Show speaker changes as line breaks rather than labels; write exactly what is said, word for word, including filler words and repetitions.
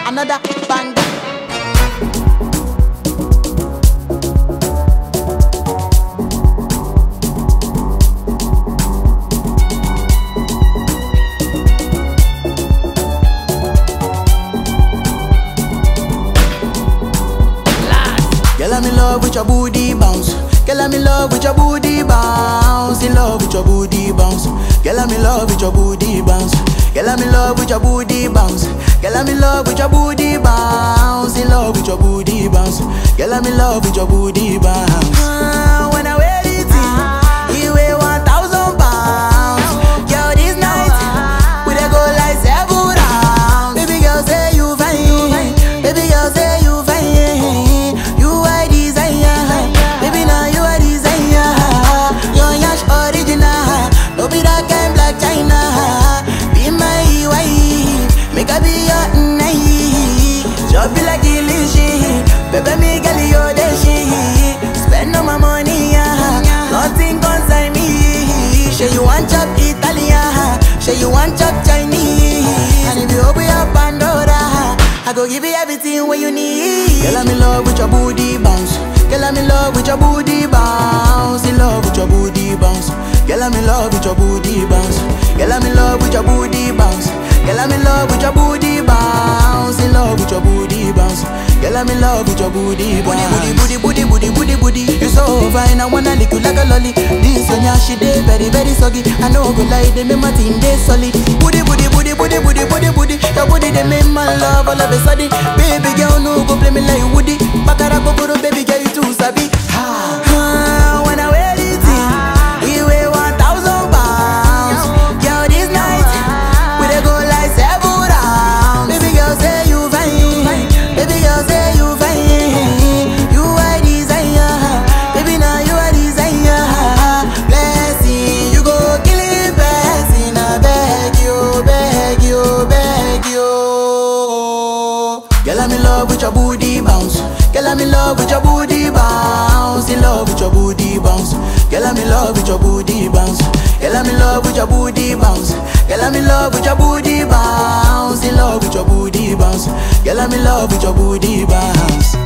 another banger. Girl, I'm in love with your booty bounce. Girl, I'm in love with your booty bounce. In love with your booty bounce. Girl, I'm in love with your booty bounce. Girl, I'm in love with your booty bounce. Girl, I'm in love with your booty bounce. In love with your booty bounce. Girl, I'm in love with your booty bounce. Ah, when I wear it, you weigh one thousand pounds. Girl, this night we dey go like seven rounds. Baby girl, say you fine. Baby girl, say you fine. You are desire. Baby, now you are desire. Your yash original. No be that kind black China. Be my wife. Make I be your night. Just be like illusion. Baby, me girl, you the shit. Spend all my money, yeah. Nothing concern me. Say you want chop Italian. Say you want chop Chinese. And if you open your Pandora, I go give you everything what you need. Girl, I'm in love with your booty bounce. Girl, I'm in love with your booty bounce. In love with your booty bounce. Girl, I'm in love with your booty bounce. Girl, I'm in love with your booty bounce. Girl, I'm in love with your booty bounce. In love with your booty bounce. Girl, I'm in love with your booty bounce. Booty, booty, booty, booty, booty, booty. You so fine, I wanna lick you like a lolly. This one, yeah, she dey very, very soggy. I know go lie, they make my team dey solid. Booty, booty, booty, booty, booty, booty, booty. Your booty they make my love all of a sudden. Baby girl, no go play me like Woody. Bakara go go, baby girl, you too sabi. Ah, ah, when I wear it, you weigh one thousand pounds. Girl, this night we dey go like seven rounds. Baby girl, say you fine. Baby girl, say you fine. You are desire. Baby, now you are desire. Blessing, you go kill it, blessing. I beg you, beg you, beg you. Girl, I'm in love with your booty bounce. Girl, I'm in love with your booty bounce. In love with your booty bounce. Girl, I'm in love with your booty bounce. Girl, I'm in love with your booty bounce. Girl, I'm in love with your booty bounce. In love with your booty bounce. Girl, I'm in love with your booty bounce.